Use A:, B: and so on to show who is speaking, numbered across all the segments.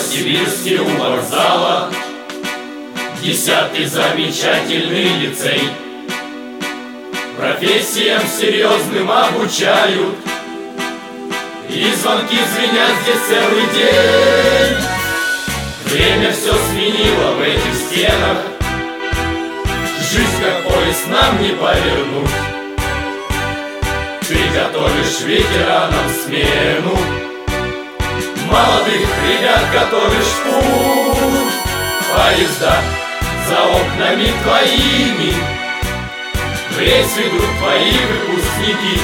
A: Новосибирске у вокзала 10-й замечательный лицей. Профессиям серьезным обучают, и звонки звенят здесь целый день. Время все сменило в этих стенах, жизнь как поезд нам не повернуть. Ты готовишь ветеранам смену, молодых ребят готовишь в путь. Поезда за окнами твоими в рейс ведут твои выпускники.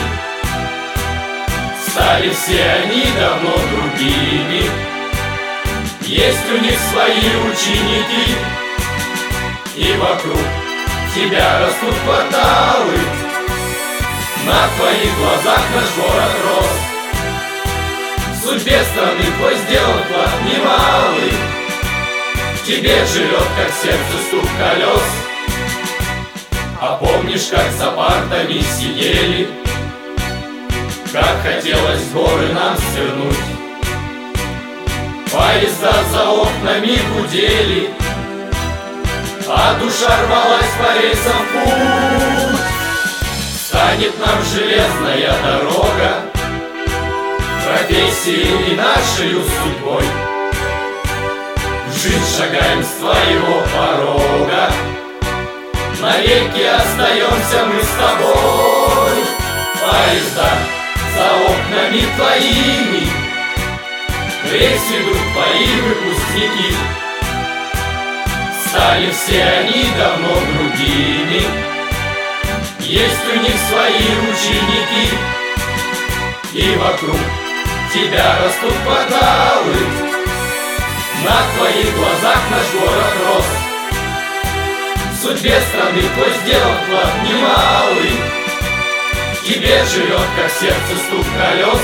A: Стали все они давно другими, есть у них свои ученики. И вокруг тебя растут кварталы, на твоих глазах наш город рос. В судьбе страны твой сделан вклад немалый, в тебе живет, как сердце, стук колес. А помнишь, как за партами сидели, как хотелось горы нам свернуть? Поезда за окнами гудели, а душа рвалась по рельсам в путь. Станет нам железная дорога профессией и нашей судьбой. В жизнь шагаем с твоего порога, навеки остаемся мы с тобой. Поезда за окнами твоими в рейс ведут твои выпускники. Стали все они давно другими, есть у них свои ученики. И вокруг тебя растут кварталы, на твоих глазах наш город рос. В судьбе страны твой сделан вклад немалый, в тебе живет, как сердце, стук колес.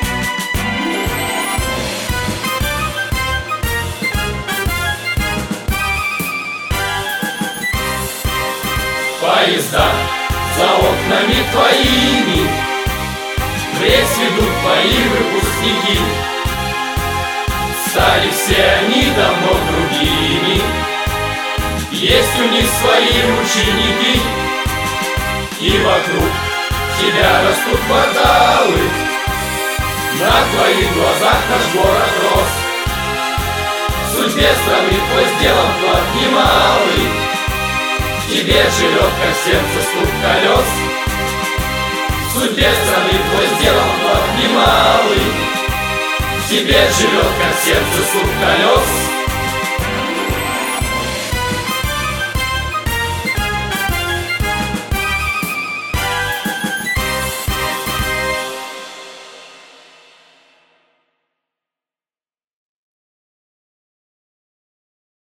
A: Поезда за окнами твоими в рейс ведут твои выпускники. Стали все они давно другими, есть у них свои ученики. И вокруг тебя растут кварталы, на твоих глазах наш город рос. В судьбе страны твой сделан вклад немалый, в тебе живет, как сердце, стук колес. В судьбе страны твой сделан вклад немалый, в тебе живет, как сердце, стук колес.